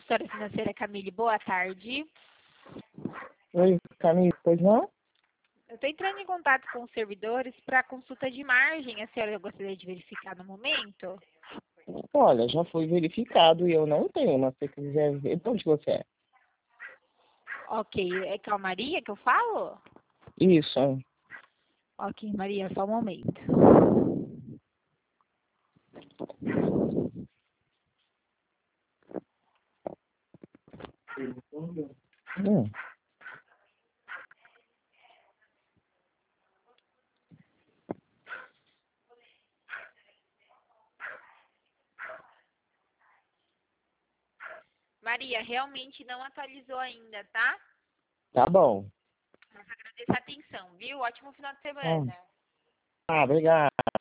consultora financeira Camille, boa tarde. Oi, Camille, pois não? Eu estou entrando em contato com os servidores para consulta de margem. A senhora gostaria de verificar no momento? Olha, já foi verificado e eu não tenho, mas se você quiser ver, de onde você é? Ok, é com a Maria que eu falo? Isso. Ok, Maria, só um momento. Hum. Maria, realmente não atualizou ainda, tá? Tá bom. Mas agradeço a atenção, viu? Ótimo final de Hum. semana. Obrigado.